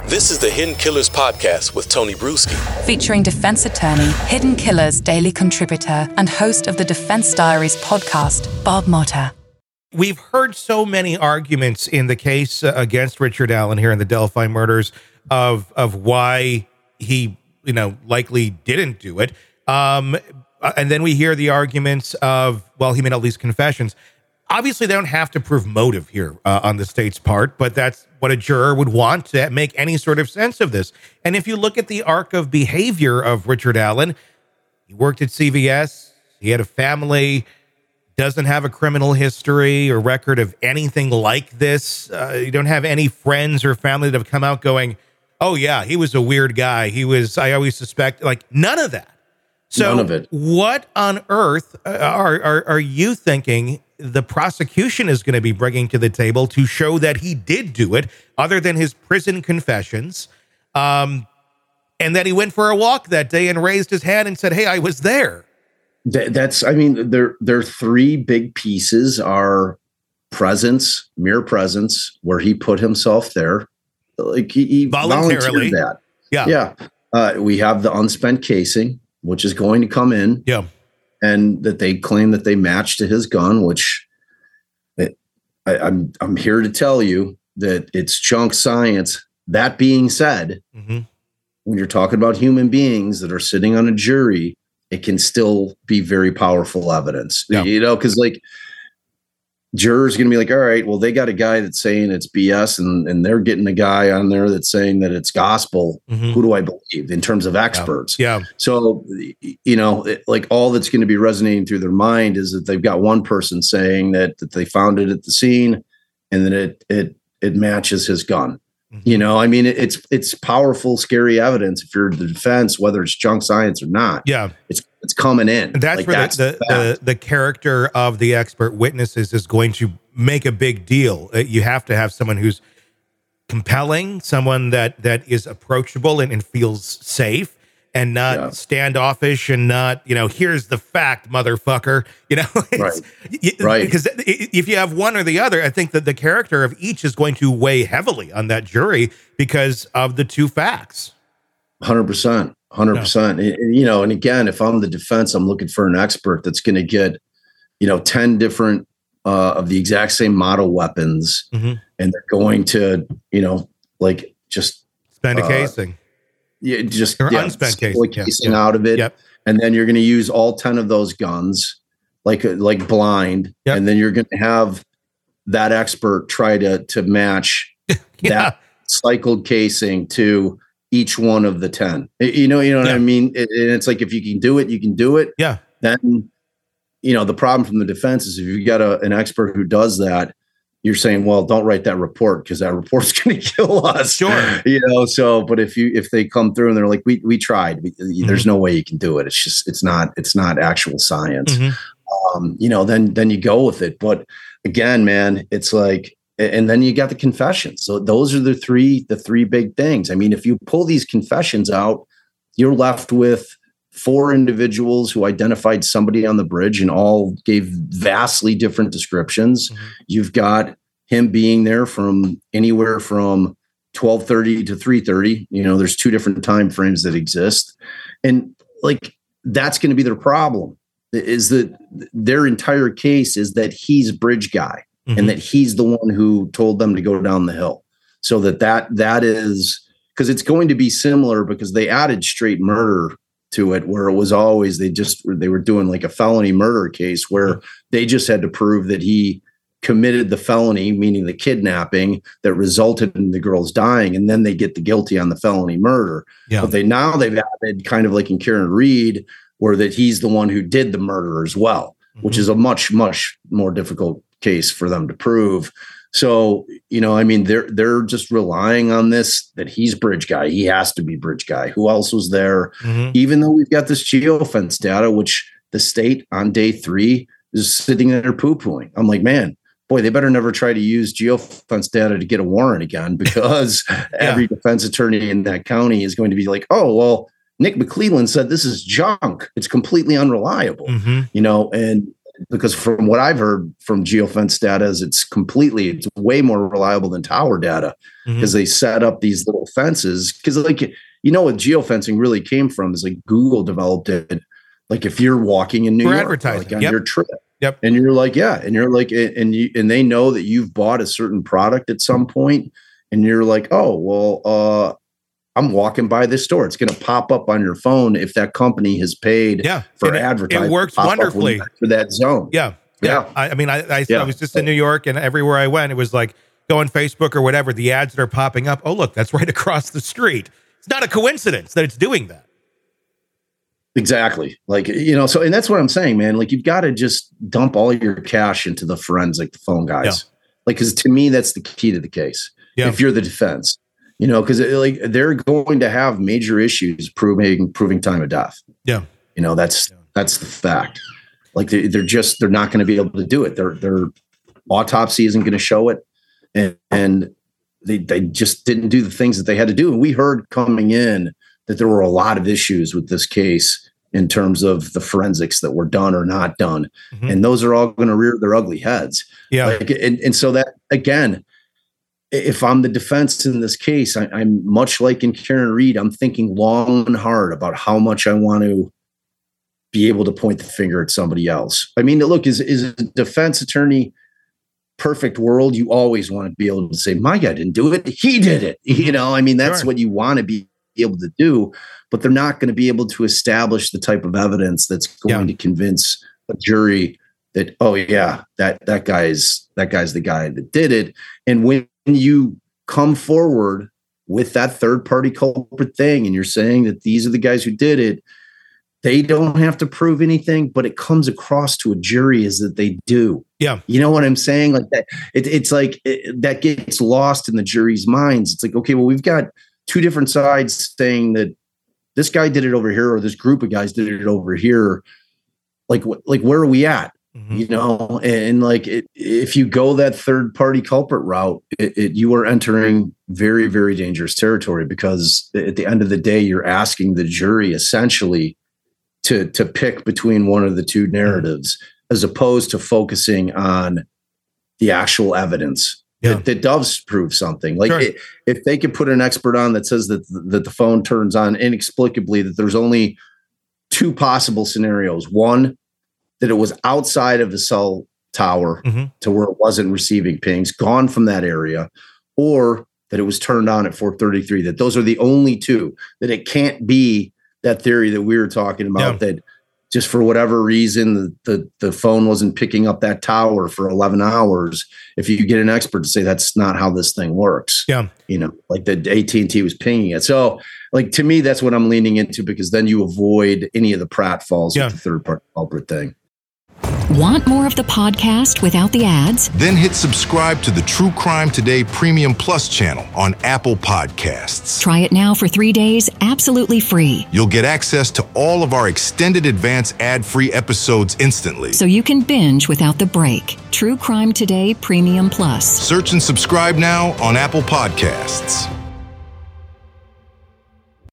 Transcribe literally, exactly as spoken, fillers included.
This is the Hidden Killers podcast with Tony Bruschi. Featuring defense attorney, Hidden Killers daily contributor, and host of the Defense Diaries podcast, Bob Motta. We've heard so many arguments in the case uh, against Richard Allen here in the Delphi murders of of why he, you know, likely didn't do it. Um, and then we hear the arguments of, well, he made all these confessions. Obviously, they don't have to prove motive here uh, on the state's part, but that's what a juror would want to make any sort of sense of this. And if you look at the arc of behavior of Richard Allen, he worked at C V S, he had a family, doesn't have a criminal history or record of anything like this. Uh, you don't have any friends or family that have come out going, oh, yeah, he was a weird guy. He was, I always suspect, like, none of that. So None of it. What on earth are, are, are you thinking the prosecution is going to be bringing to the table to show that he did do it, other than his prison confessions, um, and that he went for a walk that day and raised his hand and said, hey, I was there? That, that's, I mean, there, there are three big pieces are presence, mere presence, where he put himself there. Like he, he voluntarily. That. Yeah. Yeah. Uh, we have the unspent casing, which is going to come in. Yeah. And that they claim that they matched to his gun, which it, I, I'm I'm here to tell you that it's junk science. That being said, mm-hmm. when you're talking about human beings that are sitting on a jury, it can still be very powerful evidence. Yeah. You know, because like jurors are going to be like, all right, well, they got a guy that's saying it's B S, and, and they're getting a guy on there that's saying that it's gospel. Mm-hmm. Who do I believe in terms of experts? Yeah. yeah. So, you know, it, like all that's going to be resonating through their mind is that they've got one person saying that, that they found it at the scene and that it, it, it matches his gun. Mm-hmm. You know, I mean, it, it's, it's powerful, scary evidence if you're the defense, whether it's junk science or not. Yeah. It's, it's coming in. And that's like, where that's the, the, the, the character of the expert witnesses is going to make a big deal. Uh, you have to have someone who's compelling, someone that, that is approachable and, and feels safe and not yeah. standoffish and not, you know, here's the fact, motherfucker, you know, right. y- right. Because if you have one or the other, I think that the character of each is going to weigh heavily on that jury because of the two facts. one hundred percent. one hundred percent. No. You know, and again, if I'm the defense, I'm looking for an expert that's going to get, you know, ten different uh, of the exact same model weapons. Mm-hmm. And they're going to, you know, like just spend a uh, casing. Yeah, just or yeah, unspent casing, casing yeah. out of it. Yep. And then you're going to use all ten of those guns like, like blind. Yep. And then you're going to have that expert try to, to match yeah. that cycled casing to each one of the ten. You know, you know what yeah. I mean? It, and it's like, if you can do it, you can do it. Yeah. Then, you know, the problem from the defense is if you got a, an expert who does that, you're saying, well, don't write that report because that report's going to kill us. Sure. You know, so, but if you, if they come through and they're like, we, we tried, we, mm-hmm. there's no way you can do it. It's just, it's not, it's not actual science. Mm-hmm. Um, you know, then, then you go with it. But again, man, it's like, and then you got the confessions. So those are the three, the three big things. I mean, if you pull these confessions out, you're left with four individuals who identified somebody on the bridge and all gave vastly different descriptions. Mm-hmm. You've got him being there from anywhere from twelve thirty to three thirty. You know, there's two different time frames that exist. And like, that's going to be their problem, is that their entire case is that he's bridge guy. Mm-hmm. And that he's the one who told them to go down the hill. So that that that is, because it's going to be similar because they added straight murder to it, where it was always they just they were doing like a felony murder case where mm-hmm. they just had to prove that he committed the felony, meaning the kidnapping that resulted in the girls dying, and then they get the guilty on the felony murder. Yeah. But they now they've added kind of like in Karen Reed, where that he's the one who did the murder as well, mm-hmm. which is a much much more difficult case for them to prove. So, you know, I mean, they're they're just relying on this, that he's bridge guy. He has to be bridge guy. Who else was there? Mm-hmm. Even though we've got this geofence data, which the state on day three is sitting there poo-pooing. I'm like, man, boy, they better never try to use geofence data to get a warrant again, because yeah. every defense attorney in that county is going to be like, oh, well, Nick McClelland said this is junk. It's completely unreliable, mm-hmm. you know, and because from what I've heard from geofence data is it's completely, it's way more reliable than tower data because mm-hmm. they set up these little fences. Because like, you know what geofencing really came from is like Google developed it. Like if you're walking in New For York, advertising. like on Yep. your trip. Yep. And you're like, yeah. And you're like, and you, and they know that you've bought a certain product at some point, and you're like, oh, well, uh, I'm walking by this store. It's going to pop up on your phone if that company has paid yeah. for it, advertising. It works wonderfully for that zone. Yeah. Yeah. yeah. I, I mean, I, I, yeah. I was just in New York, and everywhere I went, it was like, go on Facebook or whatever, the ads that are popping up. Oh, look, that's right across the street. It's not a coincidence that it's doing that. Exactly. Like, you know, so, and that's what I'm saying, man. Like, you've got to just dump all your cash into the forensic, the phone guys. Yeah. Like, because to me, that's the key to the case. Yeah. If you're the defense, you know, because like they're going to have major issues proving proving time of death. Yeah. You know, that's yeah. that's the fact. Like, they, they're just they're not going to be able to do it. Their their autopsy isn't going to show it, and and they they just didn't do the things that they had to do. And we heard coming in that there were a lot of issues with this case in terms of the forensics that were done or not done. Mm-hmm. And those are all going to rear their ugly heads. Yeah. Like, and, and so that, again, if I'm the defense in this case, I, I'm much like in Karen Read, I'm thinking long and hard about how much I want to be able to point the finger at somebody else. I mean, look, is, is a defense attorney perfect world? You always want to be able to say, my guy didn't do it. He did it. You know, I mean, that's sure. what you want to be able to do, but they're not going to be able to establish the type of evidence that's going yeah. to convince a jury that, oh yeah, that that guy's that guy's the guy that did it. And when you come forward with that third party culprit thing, and you're saying that these are the guys who did it, they don't have to prove anything, but it comes across to a jury as that they do. Yeah, you know what I'm saying? Like that, it, it's like it, that gets lost in the jury's minds. It's like, okay, well, we've got two different sides saying that this guy did it over here, or this group of guys did it over here. Like, like where are we at? Mm-hmm. You know, and like, it, if you go that third party culprit route, it, it, you are entering very, very dangerous territory, because at the end of the day, you're asking the jury essentially to, to pick between one of the two narratives, mm-hmm. as opposed to focusing on the actual evidence. Yeah. That, that does prove something. Like sure. it, if they could put an expert on that says that that the phone turns on inexplicably, that there's only two possible scenarios. One, that it was outside of the cell tower mm-hmm. to where it wasn't receiving pings, gone from that area, or that it was turned on at four thirty-three. That those are the only two. That it can't be that theory that we were talking about, yeah. that just for whatever reason, the, the, the phone wasn't picking up that tower for eleven hours. If you get an expert to say that's not how this thing works, yeah, you know, like the A T and T was pinging it. So like, to me, that's what I'm leaning into, because then you avoid any of the pratfalls yeah. with the third party culprit thing. Want more of the podcast without the ads? Then hit subscribe to the True Crime Today Premium Plus channel on Apple Podcasts. Try it now for three days, absolutely free. You'll get access to all of our extended advance ad-free episodes instantly, so you can binge without the break. True Crime Today Premium Plus. Search and subscribe now on Apple Podcasts.